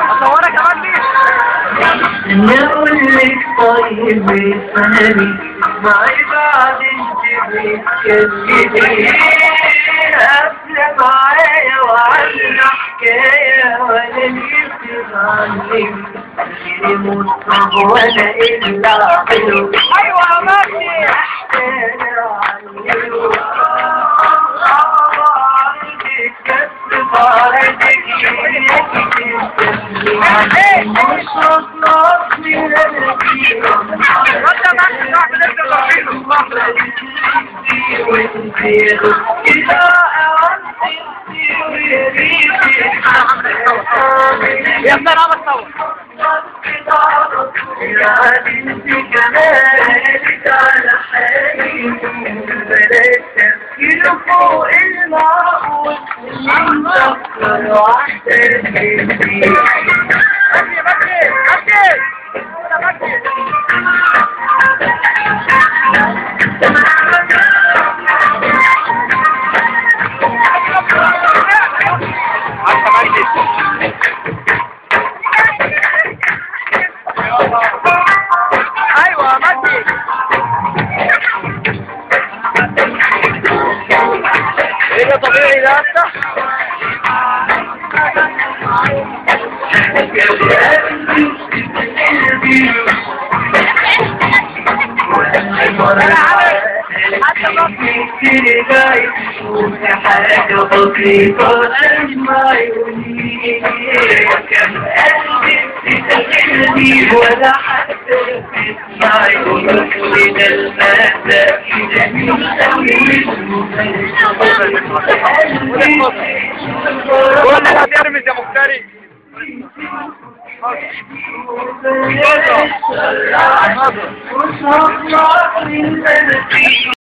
اصورك كمان دي. نقول لك طيب اسمعني معي بعد انت بتكلمي قبل معايا وعنا حكاية ولا نفسي عنك غيري مصطفى ولا إلا حلو. ايوه يا مجدي. يا ابن انا بصور. يا بنت جمالك على حالي بلاش تفكير فوق المعقول نفكر واحدة فيكي. ايوه مجدي. ايه ده طبيعي ده انت؟ حاجة بسيطة أجمع عيوني كم قلبي تتخلني ولا حتى تسمع عيونك من المادة جميل قول لي هترمز يا مفتري. حلو